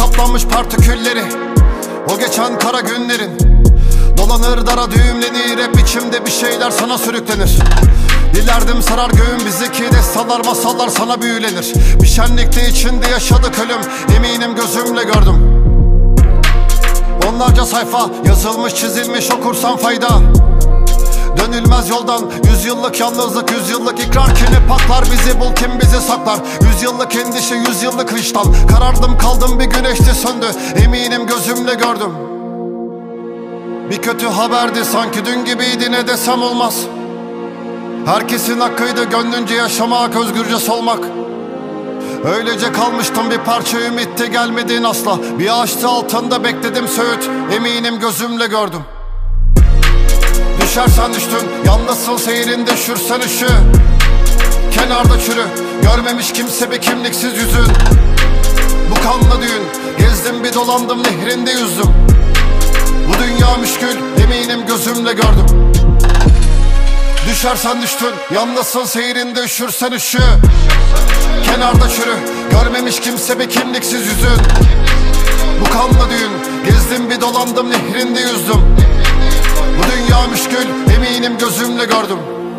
saplanmış partikülleri, o geçen kara günlerin. Dolanır dara düğümlenir, hep içimde bir şeyler sana sürüklenir. Dilerdim sarar göğüm bizi ki destanlar masallar sana büyülenir. Bir şenlikte içinde yaşadık ölüm, eminim gözümle gördüm. Onlarca sayfa yazılmış çizilmiş, okursan fayda. Dönülmez yoldan, yüzyıllık yalnızlık, yüzyıllık ikrar. Kimi patlar bizi, bul kim bizi saklar. Yüzyıllık endişe, yüzyıllık vicdan. Karardım kaldım, bir güneşti söndü, eminim gözümle gördüm. Bir kötü haberdi sanki, dün gibiydi, ne desem olmaz. Herkesin hakkıydı gönlünce yaşamak, özgürce solmak. Öylece kalmıştım, bir parça ümitti, gelmedin asla. Bir ağaçtı altında bekledim söğüt, eminim gözümle gördüm. Düşersen düştün, yalnızsın seyrinde, üşürsen üşü. Kenarda çürü, görmemiş kimse bir kimliksiz yüzün. Bu kanlı düğün, gezdim bir dolandım, nehrinde yüzdüm. Bu dünya müşkül, eminim gözümle gördüm. Düşersen düştün, yalnızsın seyrinde, üşürsen üşü. Kenarda çürü, görmemiş kimse bir kimliksiz yüzün. Bu kanlı düğün, gezdim bir dolandım, nehrinde yüzdüm. Bu dünya müşkül, eminim gözümle gördüm.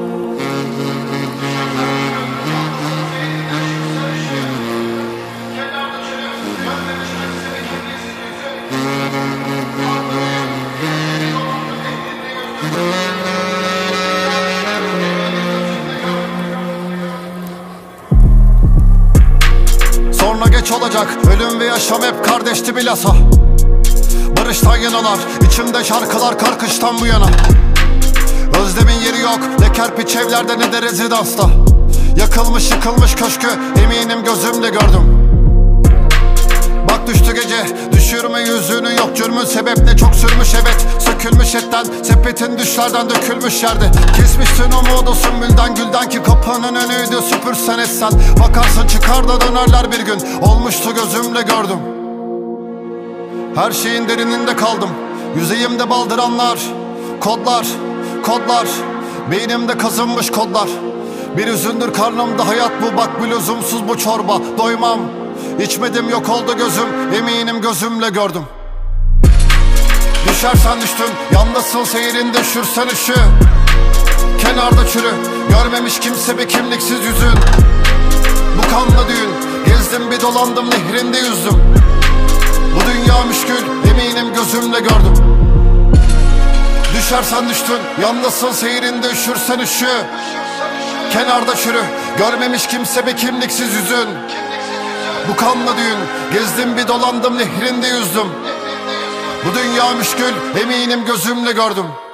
Sonra geç olacak, ölüm ve yaşam hep kardeşti bilhassa. Barıştan yanalar, içimde şarkılar karkıştan bu yana. Özlemin yeri yok, ne kerpiç evlerde ne de rezidansta. Yakılmış yıkılmış köşkü, eminim gözümle gördüm. Bak düştü gece, düşürme yüzünü, yok cürmün sebep ne, çok sürmüş evet. Sökülmüş etten, sepetin düşlerden dökülmüş yerde. Kesmişsin umudu sümbülden gülden ki kapının önüydü, süpürsen etsen. Bakarsın çıkar da dönerler bir gün, olmuştu gözümle gördüm. Her şeyin derininde kaldım, yüzeyimde baldıranlar. Kodlar, kodlar, beynimde kazınmış kodlar. Bir üzündür karnımda hayat bu, bak bir lüzumsuz bu çorba. Doymam, içmedim yok oldu gözüm, eminim gözümle gördüm. Düşersen düştün, yalnızsın seyrinde, üşürsen üşü. Kenarda çürü, görmemiş kimse bir kimliksiz yüzün. Bu kanlı düğün, gezdim bir dolandım, nehrinde yüzdüm. Bu dünya müşkül, eminim gözümle gördüm. Düşersen düştün, yalnızsın seyrinde, üşürsen üşü. Kenarda çürü, görmemiş kimse bir kimliksiz yüzün. Bu kanlı düğün, gezdim bir dolandım, nehrinde yüzdüm. Bu dünya müşkül, eminim gözümle gördüm.